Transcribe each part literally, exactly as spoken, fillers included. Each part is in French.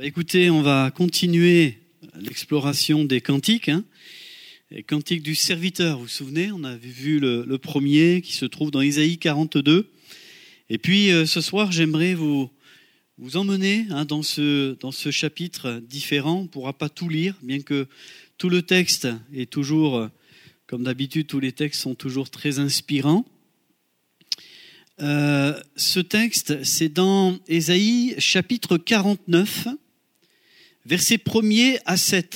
Bah écoutez, on va continuer l'exploration des cantiques, hein. Les cantiques du serviteur, vous vous souvenez, on avait vu le, le premier qui se trouve dans Isaïe quarante-deux. Et puis euh, ce soir, j'aimerais vous, vous emmener hein, dans, ce, dans ce chapitre différent. On ne pourra pas tout lire, bien que tout le texte est toujours, comme d'habitude, tous les textes sont toujours très inspirants. Euh, ce texte, c'est dans Isaïe chapitre quarante-neuf, versets premier à sept.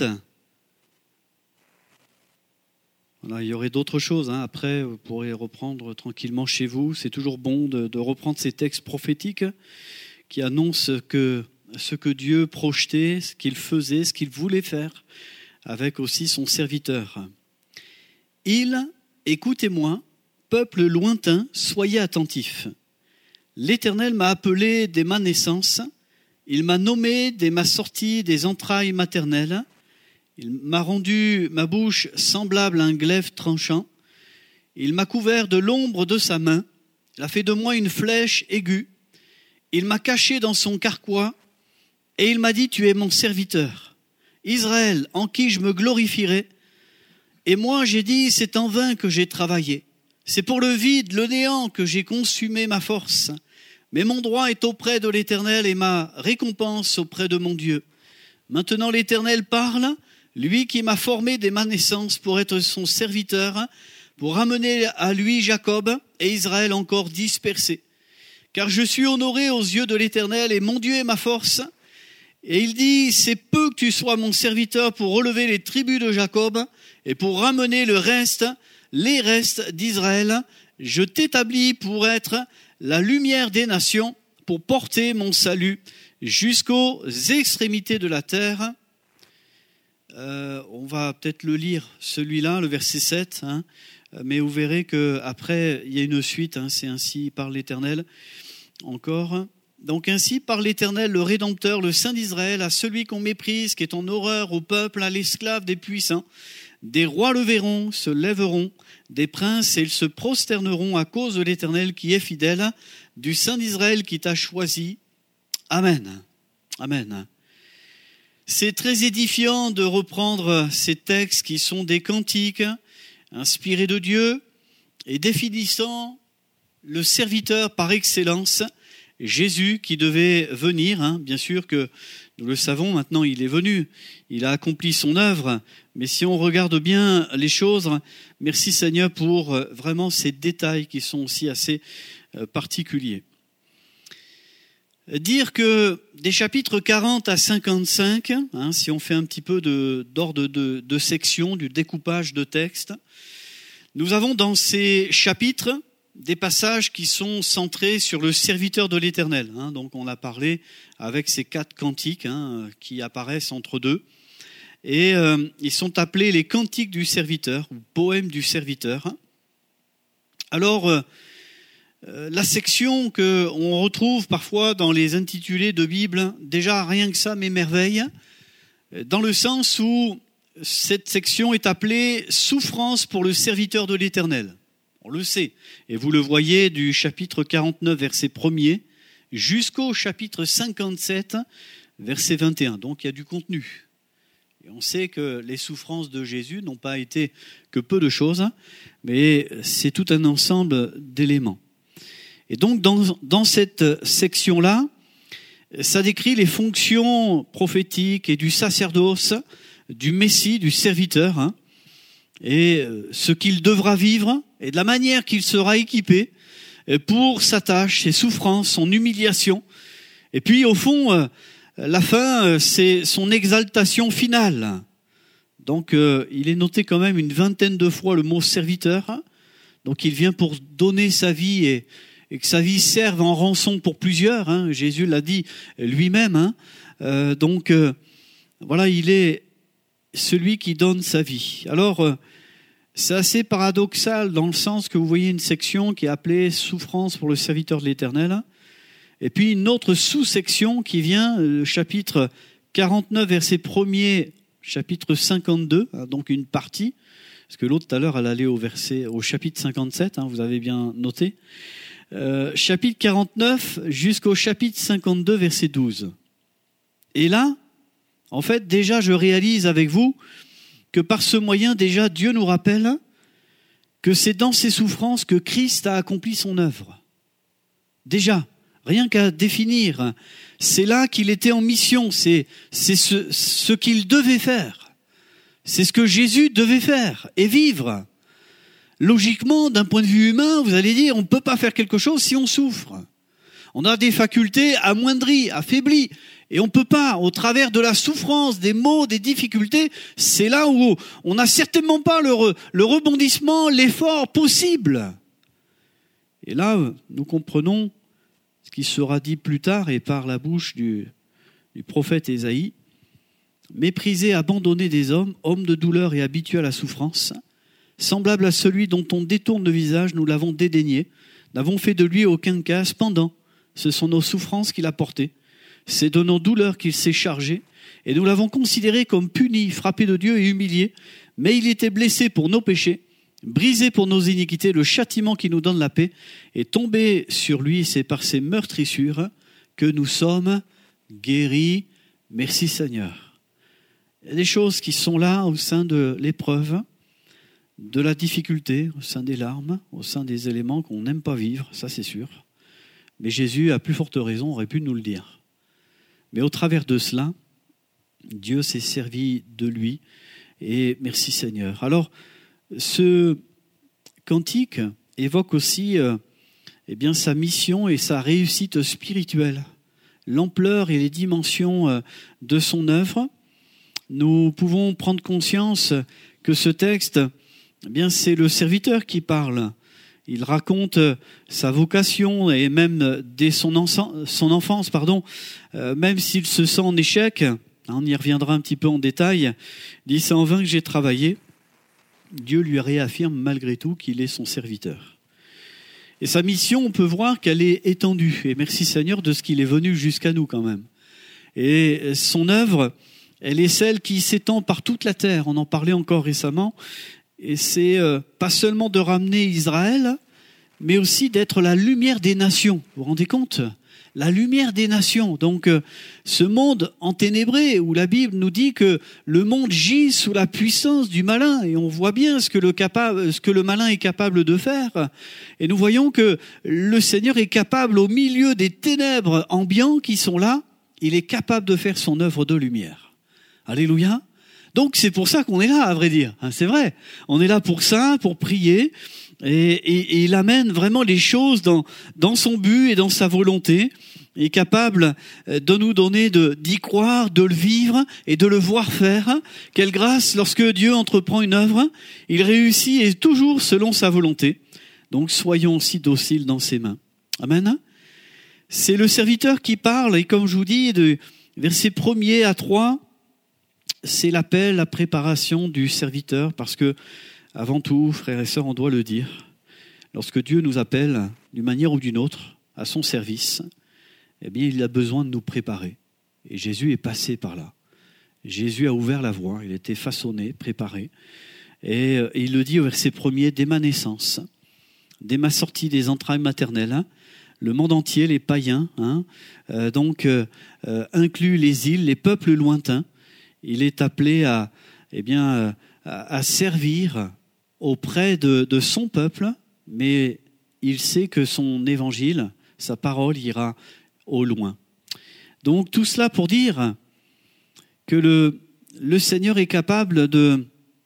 Voilà, il y aurait d'autres choses. Hein. Après, vous pourrez reprendre tranquillement chez vous. C'est toujours bon de, de reprendre ces textes prophétiques qui annoncent que, ce que Dieu projetait, ce qu'il faisait, ce qu'il voulait faire avec aussi son serviteur. Il, écoutez-moi, peuple lointain, soyez attentifs. L'Éternel m'a appelé dès ma naissance. Il m'a nommé dès ma sortie des entrailles maternelles. Il m'a rendu ma bouche semblable à un glaive tranchant. Il m'a couvert de l'ombre de sa main. Il a fait de moi une flèche aiguë. Il m'a caché dans son carquois. Et il m'a dit, tu es mon serviteur, Israël, en qui je me glorifierai. Et moi, j'ai dit, c'est en vain que j'ai travaillé. C'est pour le vide, le néant que j'ai consumé ma force. Mais mon droit est auprès de l'Éternel et ma récompense auprès de mon Dieu. Maintenant, l'Éternel parle, lui qui m'a formé dès ma naissance pour être son serviteur, pour ramener à lui Jacob et Israël encore dispersés. Car je suis honoré aux yeux de l'Éternel et mon Dieu est ma force. Et il dit, c'est peu que tu sois mon serviteur pour relever les tribus de Jacob et pour ramener le reste, les restes d'Israël. Je t'établis pour être la lumière des nations, pour porter mon salut jusqu'aux extrémités de la terre. Euh, on va peut-être le lire, celui-là, le verset sept, hein, mais vous verrez qu'après, il y a une suite, hein, c'est ainsi par l'Éternel, encore. Donc ainsi par l'Éternel, le Rédempteur, le Saint d'Israël, à celui qu'on méprise, qui est en horreur, au peuple, à l'esclave des puissants. Des rois le verront, se lèveront, des princes, et ils se prosterneront à cause de l'Éternel qui est fidèle, du Saint d'Israël qui t'a choisi. Amen. Amen. C'est très édifiant de reprendre ces textes qui sont des cantiques inspirés de Dieu et définissant le serviteur par excellence, Jésus qui devait venir. Hein, bien sûr que nous le savons, maintenant il est venu, il a accompli son œuvre, mais si on regarde bien les choses, merci Seigneur pour vraiment ces détails qui sont aussi assez particuliers. Dire que des chapitres quarante à cinquante-cinq, hein, si on fait un petit peu de, d'ordre de, de section, du découpage de texte, nous avons dans ces chapitres des passages qui sont centrés sur le serviteur de l'Éternel. Hein, donc on a parlé avec ces quatre cantiques hein, qui apparaissent entre deux. Et euh, ils sont appelés les cantiques du serviteur, ou poèmes du serviteur. Alors, euh, la section qu'on retrouve parfois dans les intitulés de Bible, déjà rien que ça m'émerveille, dans le sens où cette section est appelée « Souffrance pour le serviteur de l'Éternel ». On le sait, et vous le voyez du chapitre quarante-neuf, verset premier, jusqu'au chapitre cinquante-sept, verset vingt et un. Donc il y a du contenu. Et on sait que les souffrances de Jésus n'ont pas été que peu de choses, mais c'est tout un ensemble d'éléments. Et donc, dans, dans cette section-là, ça décrit les fonctions prophétiques et du sacerdoce, du Messie, du serviteur, hein, et ce qu'il devra vivre, et de la manière qu'il sera équipé pour sa tâche, ses souffrances, son humiliation. Et puis, au fond, la fin, c'est son exaltation finale. Donc, il est noté quand même une vingtaine de fois le mot serviteur. Donc, il vient pour donner sa vie et et que sa vie serve en rançon pour plusieurs. Hein. Jésus l'a dit lui-même. Hein. Euh, donc, euh, voilà, il est celui qui donne sa vie. Alors, euh, c'est assez paradoxal dans le sens que vous voyez une section qui est appelée « Souffrance pour le serviteur de l'Éternel ». Et puis une autre sous-section qui vient, le chapitre quarante-neuf, verset premier, chapitre cinquante-deux, hein, donc une partie. Parce que l'autre, tout à l'heure, elle allait au, verset, au chapitre cinquante-sept, hein, vous avez bien noté. Euh, chapitre quarante-neuf jusqu'au chapitre cinquante-deux, verset douze. Et là, en fait, déjà, je réalise avec vous que par ce moyen, déjà, Dieu nous rappelle que c'est dans ces souffrances que Christ a accompli son œuvre. Déjà, rien qu'à définir, c'est là qu'il était en mission, c'est, c'est ce, ce qu'il devait faire. C'est ce que Jésus devait faire et vivre. Logiquement, d'un point de vue humain, vous allez dire, on ne peut pas faire quelque chose si on souffre. On a des facultés amoindries, affaiblies. Et on ne peut pas, au travers de la souffrance, des maux, des difficultés, c'est là où on n'a certainement pas le, re, le rebondissement, l'effort possible. Et là, nous comprenons ce qui sera dit plus tard et par la bouche du, du prophète Ésaïe. Méprisé, abandonné des hommes, homme de douleur et habitué à la souffrance, semblable à celui dont on détourne le visage, nous l'avons dédaigné, n'avons fait de lui aucun cas. Cependant, ce sont nos souffrances qu'il a portées. C'est de nos douleurs qu'il s'est chargé, et nous l'avons considéré comme puni, frappé de Dieu et humilié. Mais il était blessé pour nos péchés, brisé pour nos iniquités. Le châtiment qui nous donne la paix est tombé sur lui. C'est par ses meurtrissures que nous sommes guéris. Merci Seigneur. Il y a des choses qui sont là au sein de l'épreuve, de la difficulté, au sein des larmes, au sein des éléments qu'on n'aime pas vivre, ça c'est sûr. Mais Jésus, à plus forte raison, aurait pu nous le dire. Mais au travers de cela, Dieu s'est servi de lui, et merci Seigneur. Alors, ce cantique évoque aussi euh, eh bien, sa mission et sa réussite spirituelle, l'ampleur et les dimensions euh, de son œuvre. Nous pouvons prendre conscience que ce texte, eh bien, c'est le serviteur qui parle. Il raconte sa vocation et même dès son, en- son enfance, pardon, euh, même s'il se sent en échec, on y reviendra un petit peu en détail, il dit « c'est en vain que j'ai travaillé ». Dieu lui réaffirme malgré tout qu'il est son serviteur. Et sa mission, on peut voir qu'elle est étendue. Et merci Seigneur de ce qu'il est venu jusqu'à nous quand même. Et son œuvre, elle est celle qui s'étend par toute la terre. On en parlait encore récemment. Et c'est euh, pas seulement de ramener Israël, mais aussi d'être la lumière des nations. Vous vous rendez compte ? La lumière des nations. Donc, euh, ce monde enténébré, où la Bible nous dit que le monde gît sous la puissance du malin, et on voit bien ce que le, capable, ce que le malin est capable de faire. Et nous voyons que le Seigneur est capable, au milieu des ténèbres ambiants qui sont là, il est capable de faire son œuvre de lumière. Alléluia. Donc c'est pour ça qu'on est là, à vrai dire. C'est vrai. On est là pour ça, pour prier. Et, et, et il amène vraiment les choses dans, dans son but et dans sa volonté. Il est capable de nous donner de, d'y croire, de le vivre et de le voir faire. Quelle grâce, lorsque Dieu entreprend une œuvre, il réussit et toujours selon sa volonté. Donc soyons aussi dociles dans ses mains. Amen. C'est le serviteur qui parle. Et comme je vous dis, de versets premier à trois, c'est l'appel, la préparation du serviteur, parce que, avant tout, frères et sœurs, on doit le dire, lorsque Dieu nous appelle, d'une manière ou d'une autre, à son service, eh bien, il a besoin de nous préparer. Et Jésus est passé par là. Jésus a ouvert la voie, il a été façonné, préparé. Et, et il le dit au verset premier, dès ma naissance, dès ma sortie des entrailles maternelles, hein, le monde entier, les païens, hein, euh, donc euh, euh, inclut les îles, les peuples lointains, il est appelé à, eh bien, à, à servir auprès de, de son peuple, mais il sait que son évangile, sa parole ira au loin. Donc tout cela pour dire que le, le Seigneur est capable de,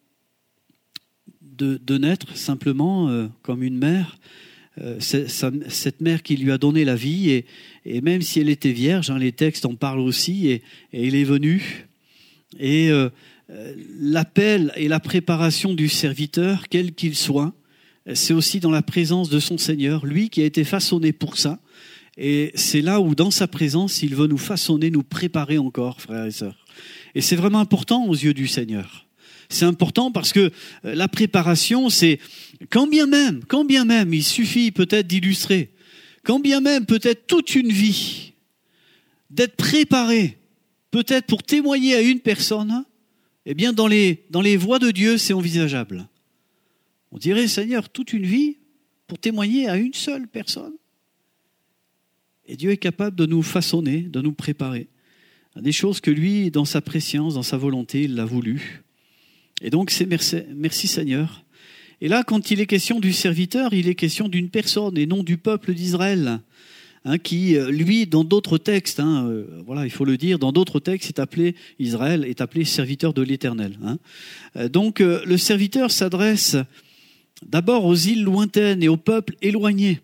de, de naître simplement euh, comme une mère, euh, c'est, sa, cette mère qui lui a donné la vie, et, et même si elle était vierge, hein, les textes en parlent aussi, et, et il est venu. Et euh, l'appel et la préparation du serviteur, quel qu'il soit, c'est aussi dans la présence de son Seigneur, lui qui a été façonné pour ça. Et c'est là où, dans sa présence, il veut nous façonner, nous préparer encore, frères et sœurs. Et c'est vraiment important aux yeux du Seigneur. C'est important parce que la préparation, c'est quand bien même, quand bien même, il suffit peut-être d'illustrer, quand bien même peut-être toute une vie, d'être préparé, peut-être pour témoigner à une personne, eh bien dans les, dans les voies de Dieu, c'est envisageable. On dirait, Seigneur, toute une vie pour témoigner à une seule personne. Et Dieu est capable de nous façonner, de nous préparer, des choses que lui, dans sa préscience, dans sa volonté, il l'a voulu. Et donc, c'est merci, merci Seigneur. Et là, quand il est question du serviteur, il est question d'une personne et non du peuple d'Israël, hein, qui, lui, dans d'autres textes, hein, euh, voilà, il faut le dire, dans d'autres textes, est appelé, Israël est appelé serviteur de l'Éternel. Hein. Euh, donc, euh, le serviteur s'adresse d'abord aux îles lointaines et aux peuples éloignés,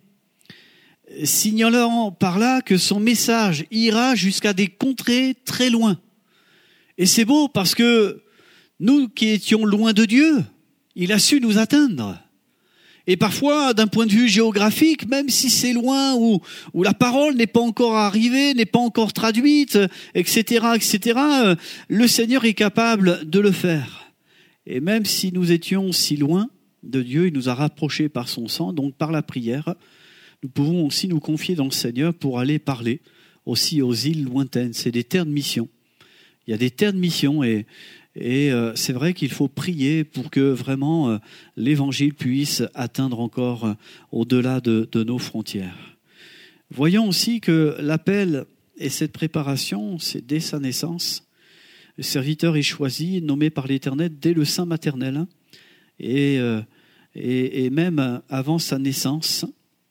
signalant par là que son message ira jusqu'à des contrées très loin. Et c'est beau parce que nous qui étions loin de Dieu, il a su nous atteindre. Et parfois, d'un point de vue géographique, même si c'est loin, où, où la parole n'est pas encore arrivée, n'est pas encore traduite, et cetera, et cetera, le Seigneur est capable de le faire. Et même si nous étions si loin de Dieu, il nous a rapprochés par son sang, donc par la prière, nous pouvons aussi nous confier dans le Seigneur pour aller parler aussi aux îles lointaines. C'est des terres de mission. Il y a des terres de mission et, et euh, c'est vrai qu'il faut prier pour que vraiment euh, l'Évangile puisse atteindre encore euh, au-delà de, de nos frontières. Voyons aussi que l'appel et cette préparation, c'est dès sa naissance. Le serviteur est choisi, nommé par l'Éternel dès le sein maternel et, euh, et, et même avant sa naissance.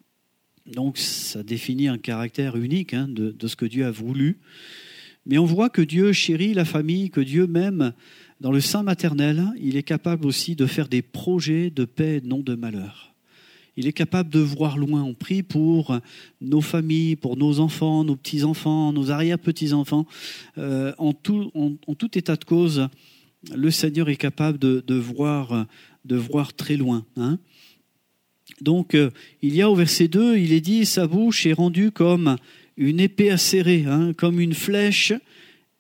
Donc ça définit un caractère unique hein, de, de ce que Dieu a voulu. Mais on voit que Dieu chérit la famille, que Dieu même, dans le sein maternel, il est capable aussi de faire des projets de paix, non de malheur. Il est capable de voir loin. On prie pour nos familles, pour nos enfants, nos petits-enfants, nos arrière-petits-enfants. Euh, en, tout, en, en tout état de cause, le Seigneur est capable de, de, voir, de voir très loin. Hein. Donc, euh, il y a au verset deux, il est dit « Sa bouche est rendue comme une épée acérée, hein, comme une flèche aiguisée. »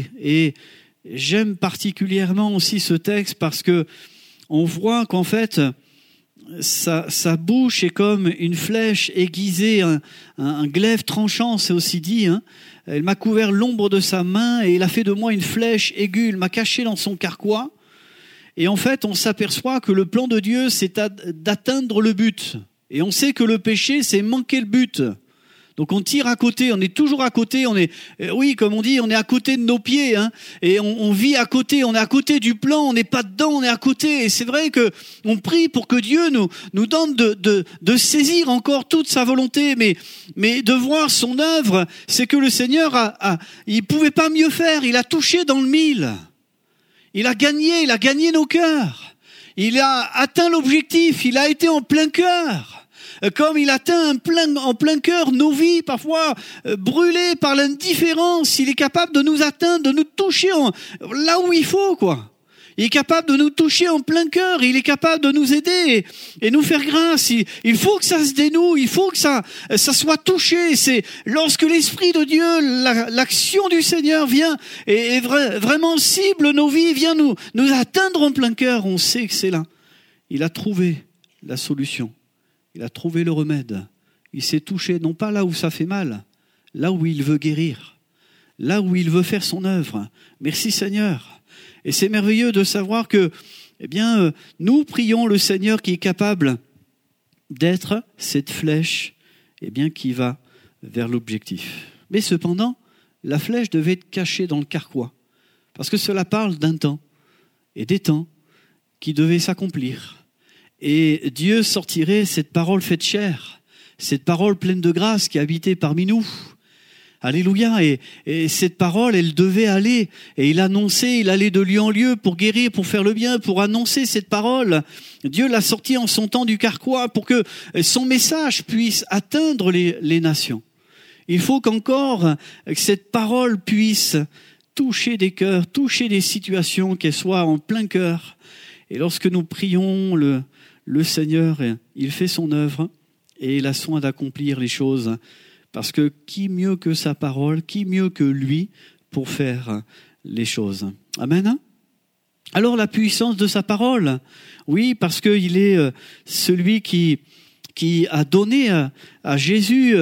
Et j'aime particulièrement aussi ce texte parce que on voit qu'en fait, sa, sa bouche est comme une flèche aiguisée, un, un, un glaive tranchant, c'est aussi dit. Hein. Elle m'a couvert l'ombre de sa main et il a fait de moi une flèche aiguë. Il m'a caché dans son carquois. Et en fait, on s'aperçoit que le plan de Dieu, c'est d'atteindre le but. Et on sait que le péché, c'est manquer le but. Donc on tire à côté, on est toujours à côté, on est, euh, oui, comme on dit, on est à côté de nos pieds, hein, et on, on vit à côté, on est à côté du plan, on n'est pas dedans, on est à côté. Et c'est vrai que on prie pour que Dieu nous nous donne de de, de saisir encore toute sa volonté, mais mais de voir son œuvre, c'est que le Seigneur a, a il pouvait pas mieux faire, il a touché dans le mille. Il a gagné, il a gagné nos cœurs. Il a atteint l'objectif, il a été en plein cœur. Comme il atteint en plein, en plein cœur nos vies, parfois euh, brûlées par l'indifférence, il est capable de nous atteindre, de nous toucher en, là où il faut, quoi. Il est capable de nous toucher en plein cœur, il est capable de nous aider et, et nous faire grâce. Il, il faut que ça se dénoue, il faut que ça, ça soit touché. C'est lorsque l'Esprit de Dieu, la, l'action du Seigneur vient et, et vra, vraiment cible nos vies, vient nous, nous atteindre en plein cœur, on sait que c'est là. Il a trouvé la solution, il a trouvé le remède. Il s'est touché, non pas là où ça fait mal, là où il veut guérir, là où il veut faire son œuvre. Merci Seigneur. Et c'est merveilleux de savoir que, eh bien, euh, nous prions le Seigneur qui est capable d'être cette flèche, eh bien, qui va vers l'objectif. Mais cependant, la flèche devait être cachée dans le carquois, parce que cela parle d'un temps et des temps qui devaient s'accomplir. Et Dieu sortirait cette parole faite chair, cette parole pleine de grâce qui habitait parmi nous. Alléluia. Et, et cette parole, elle devait aller. Et il annonçait, il allait de lieu en lieu pour guérir, pour faire le bien, pour annoncer cette parole. Dieu l'a sorti en son temps du carquois pour que son message puisse atteindre les, les nations. Il faut qu'encore cette parole puisse toucher des cœurs, toucher des situations, qu'elles soient en plein cœur. Et lorsque nous prions le, le Seigneur, il fait son œuvre et il a soin d'accomplir les choses. Parce que qui mieux que sa parole, qui mieux que lui pour faire les choses. Amen. Alors la puissance de sa parole, oui, parce qu'il est celui qui, qui a donné à, à Jésus,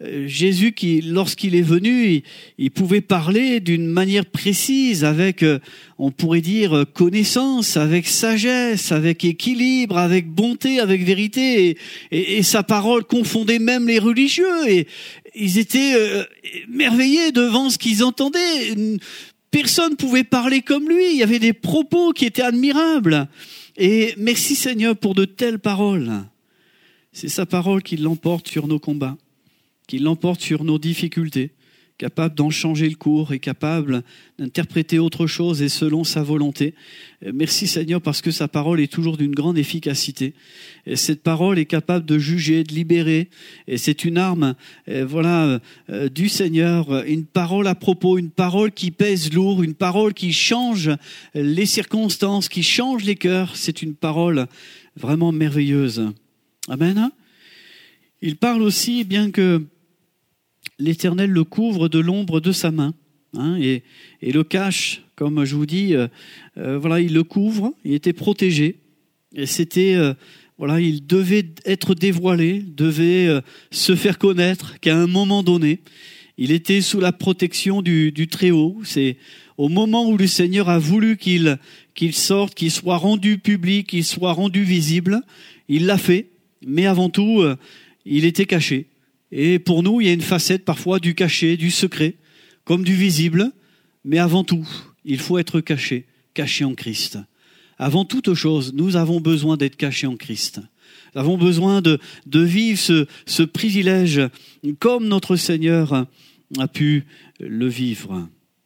Jésus qui, lorsqu'il est venu, il, il pouvait parler d'une manière précise, avec, on pourrait dire, connaissance, avec sagesse, avec équilibre, avec bonté, avec vérité, et, et, et sa parole confondait même les religieux, et, ils étaient euh, émerveillés devant ce qu'ils entendaient. Personne ne pouvait parler comme lui. Il y avait des propos qui étaient admirables. Et merci Seigneur pour de telles paroles. C'est sa parole qui l'emporte sur nos combats, qui l'emporte sur nos difficultés, capable d'en changer le cours et capable d'interpréter autre chose et selon sa volonté. Merci Seigneur parce que sa parole est toujours d'une grande efficacité. Et cette parole est capable de juger, de libérer. Et c'est une arme, voilà, du Seigneur, une parole à propos, une parole qui pèse lourd, une parole qui change les circonstances, qui change les cœurs. C'est une parole vraiment merveilleuse. Amen. Il parle aussi, bien que l'Éternel le couvre de l'ombre de sa main, hein, et, et le cache, comme je vous dis, euh, euh, voilà, il le couvre, il était protégé, et c'était, euh, voilà, il devait être dévoilé, devait euh, se faire connaître, qu'à un moment donné, il était sous la protection du, du Très-Haut. C'est au moment où le Seigneur a voulu qu'il, qu'il sorte, qu'il soit rendu public, qu'il soit rendu visible, il l'a fait, mais avant tout, euh, il était caché. Et pour nous, il y a une facette parfois du caché, du secret, comme du visible. Mais avant tout, il faut être caché, caché en Christ. Avant toute chose, nous avons besoin d'être cachés en Christ. Nous avons besoin de, de vivre ce, ce privilège comme notre Seigneur a pu le vivre.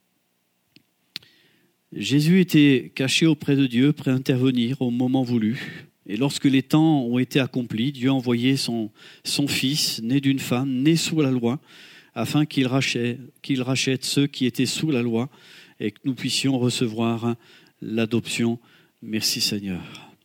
Jésus était caché auprès de Dieu, prêt à intervenir au moment voulu. Et lorsque les temps ont été accomplis, Dieu a envoyé son, son Fils, né d'une femme, né sous la loi, afin qu'il rachète, qu'il rachète ceux qui étaient sous la loi et que nous puissions recevoir l'adoption. Merci Seigneur.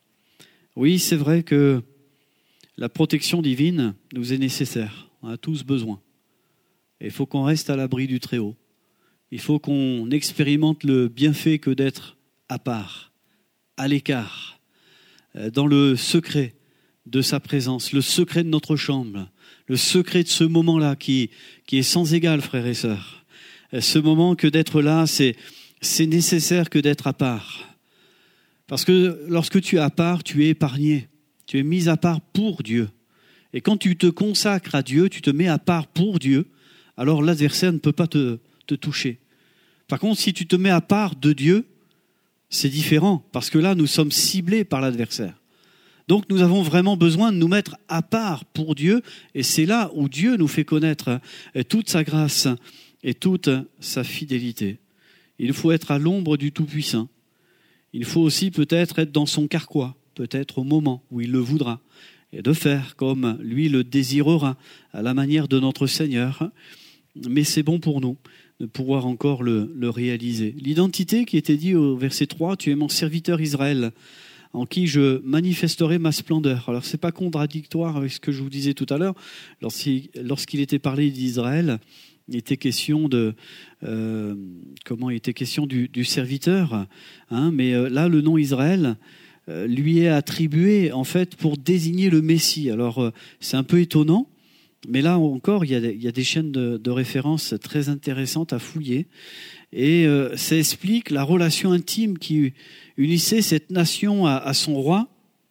Oui, c'est vrai que la protection divine nous est nécessaire. On a tous besoin. Et il faut qu'on reste à l'abri du Très-Haut. Il faut qu'on expérimente le bienfait que d'être à part, à l'écart, dans le secret de sa présence, le secret de notre chambre, le secret de ce moment-là qui, qui est sans égal, frères et sœurs. Ce moment que d'être là, c'est, c'est nécessaire que d'être à part. Parce que lorsque tu es à part, tu es épargné. Tu es mis à part pour Dieu. Et quand tu te consacres à Dieu, tu te mets à part pour Dieu, alors l'adversaire ne peut pas te, te toucher. Par contre, si tu te mets à part de Dieu, c'est différent, parce que là, nous sommes ciblés par l'adversaire. Donc, nous avons vraiment besoin de nous mettre à part pour Dieu, et c'est là où Dieu nous fait connaître toute sa grâce et toute sa fidélité. Il faut être à l'ombre du Tout-Puissant. Il faut aussi peut-être être dans son carquois, peut-être au moment où il le voudra, et de faire comme lui le désirera, à la manière de notre Seigneur. Mais c'est bon pour nous de pouvoir encore le, le réaliser. L'identité qui était dit au verset trois, « Tu es mon serviteur Israël, en qui je manifesterai ma splendeur ». Alors, ce n'est pas contradictoire avec ce que je vous disais tout à l'heure. Lorsqu'il, lorsqu'il était parlé d'Israël, il était question de euh, comment il était question du, du serviteur, hein, mais euh, là, le nom Israël euh, lui est attribué en fait pour désigner le Messie. Alors, euh, c'est un peu étonnant. Mais là encore, il y a des, il y a des chaînes de, de référence très intéressantes à fouiller. Et euh, ça explique la relation intime qui unissait cette nation à, à son roi.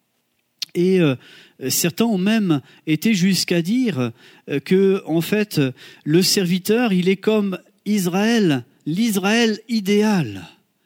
Et euh, certains ont même été jusqu'à dire euh, que, en fait, le serviteur, il est comme Israël, l'Israël idéal.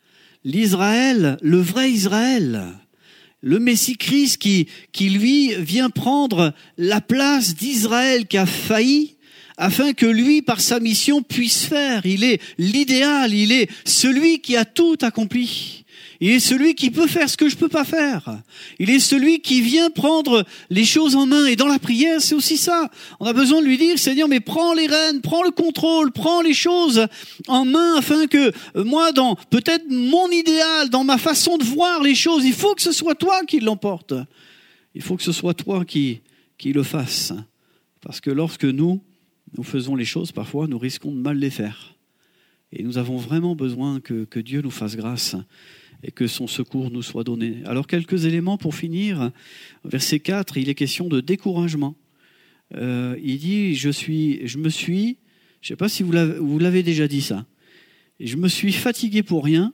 L'Israël, le vrai Israël. Le Messie-Christ qui, qui, lui, vient prendre la place d'Israël qui a failli, afin que lui, par sa mission, puisse faire. Il est l'idéal, il est celui qui a tout accompli. Il est celui qui peut faire ce que je ne peux pas faire. Il est celui qui vient prendre les choses en main. Et dans la prière, c'est aussi ça. On a besoin de lui dire, Seigneur, mais prends les rênes, prends le contrôle, prends les choses en main afin que moi, dans peut-être mon idéal, dans ma façon de voir les choses, il faut que ce soit toi qui l'emporte. Il faut que ce soit toi qui, qui le fasse. Parce que lorsque nous, nous faisons les choses, parfois, nous risquons de mal les faire. Et nous avons vraiment besoin que, que Dieu nous fasse grâce et que son secours nous soit donné. Alors, quelques éléments pour finir. Verset quatre, il est question de découragement. Euh, il dit, je, suis, je me suis, je ne sais pas si vous l'avez, vous l'avez déjà dit ça, je me suis fatigué pour rien,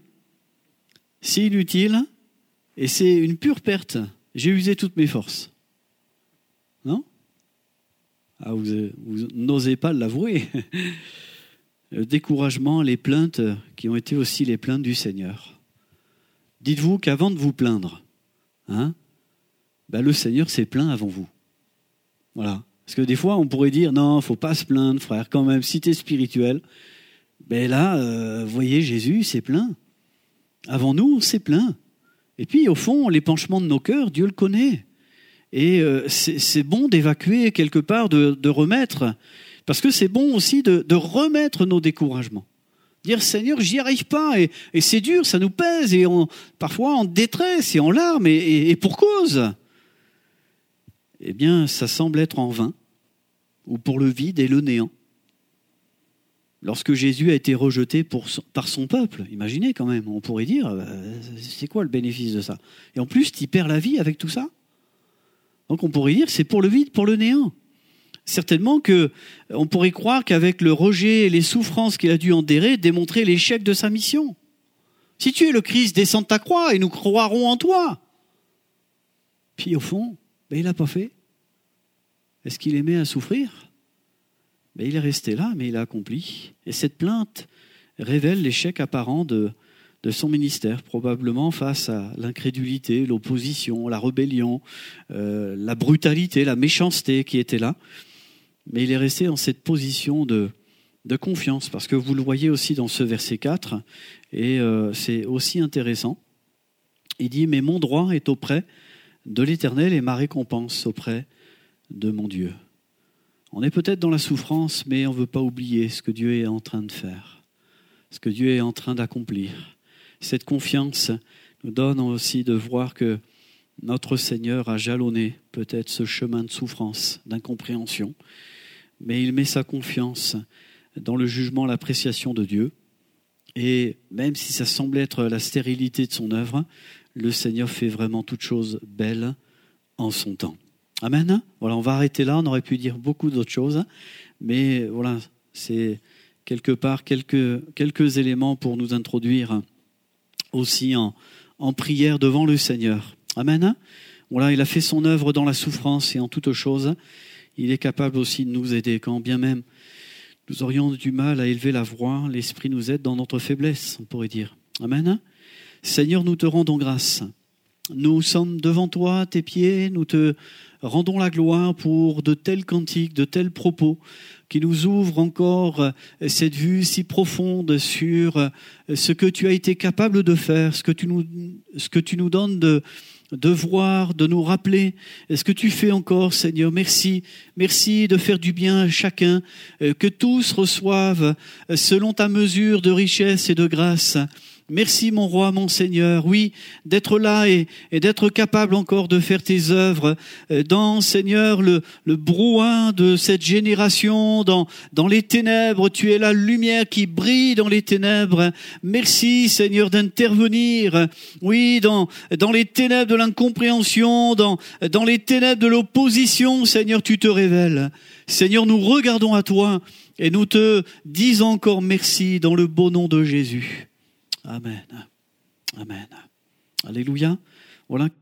c'est inutile, et c'est une pure perte. J'ai usé toutes mes forces. Non ? Ah, vous, vous n'osez pas l'avouer. Le découragement, les plaintes qui ont été aussi les plaintes du Seigneur. Dites-vous qu'avant de vous plaindre, hein, ben le Seigneur s'est plaint avant vous. Voilà. Parce que des fois, on pourrait dire, non, il ne faut pas se plaindre, frère, quand même, si tu es spirituel. Ben là, euh, vous voyez, Jésus s'est plaint. Avant nous, on s'est plaint. Et puis, au fond, l'épanchement de nos cœurs, Dieu le connaît. Et euh, c'est, c'est bon d'évacuer quelque part, de, de remettre, parce que c'est bon aussi de, de remettre nos découragements. Dire, Seigneur, j'y arrive pas, et, et c'est dur, ça nous pèse, et on, parfois en détresse et en larmes, et, et, et pour cause. Eh bien, ça semble être en vain, ou pour le vide et le néant. Lorsque Jésus a été rejeté pour, par son peuple, imaginez quand même, on pourrait dire, euh, c'est quoi le bénéfice de ça? Et en plus, tu perds la vie avec tout ça? Donc on pourrait dire, c'est pour le vide, pour le néant. Certainement qu'on pourrait croire qu'avec le rejet et les souffrances qu'il a dû endurer, démontrer l'échec de sa mission. Si tu es le Christ, descends de ta croix et nous croirons en toi. Puis au fond, ben, il n'a pas fait. Est-ce qu'il aimait à souffrir? Ben, il est resté là, mais il a accompli. Et cette plainte révèle l'échec apparent de, de son ministère, probablement face à l'incrédulité, l'opposition, la rébellion, euh, la brutalité, la méchanceté qui était là. Mais il est resté dans cette position de, de confiance, parce que vous le voyez aussi dans ce verset quatre, et euh, c'est aussi intéressant. Il dit « Mais mon droit est auprès de l'Éternel et ma récompense auprès de mon Dieu. » On est peut-être dans la souffrance, mais on ne veut pas oublier ce que Dieu est en train de faire, ce que Dieu est en train d'accomplir. Cette confiance nous donne aussi de voir que notre Seigneur a jalonné peut-être ce chemin de souffrance, d'incompréhension, mais il met sa confiance dans le jugement, l'appréciation de Dieu. Et même si ça semble être la stérilité de son œuvre, le Seigneur fait vraiment toutes choses belles en son temps. Amen. Voilà, on va arrêter là. On aurait pu dire beaucoup d'autres choses, mais voilà, c'est quelque part quelques, quelques éléments pour nous introduire aussi en, en prière devant le Seigneur. Amen. Voilà, il a fait son œuvre dans la souffrance et en toutes choses. Il est capable aussi de nous aider, quand bien même nous aurions du mal à élever la voix, l'Esprit nous aide dans notre faiblesse, on pourrait dire. Amen. Seigneur, nous te rendons grâce. Nous sommes devant toi, à tes pieds, nous te rendons la gloire pour de tels cantiques, de tels propos qui nous ouvrent encore cette vue si profonde sur ce que tu as été capable de faire, ce que tu nous, ce que tu nous donnes de, de voir, de nous rappeler. Ce que tu fais encore, Seigneur, merci. Merci de faire du bien à chacun, que tous reçoivent selon ta mesure de richesse et de grâce. Merci mon roi, mon Seigneur, oui, d'être là et, et d'être capable encore de faire tes œuvres dans, Seigneur, le, le brouhaha de cette génération, dans, dans les ténèbres. Tu es la lumière qui brille dans les ténèbres. Merci, Seigneur, d'intervenir, oui, dans, dans les ténèbres de l'incompréhension, dans, dans les ténèbres de l'opposition. Seigneur, tu te révèles. Seigneur, nous regardons à toi et nous te disons encore merci dans le beau nom de Jésus. Amen. Amen. Alléluia. Voilà.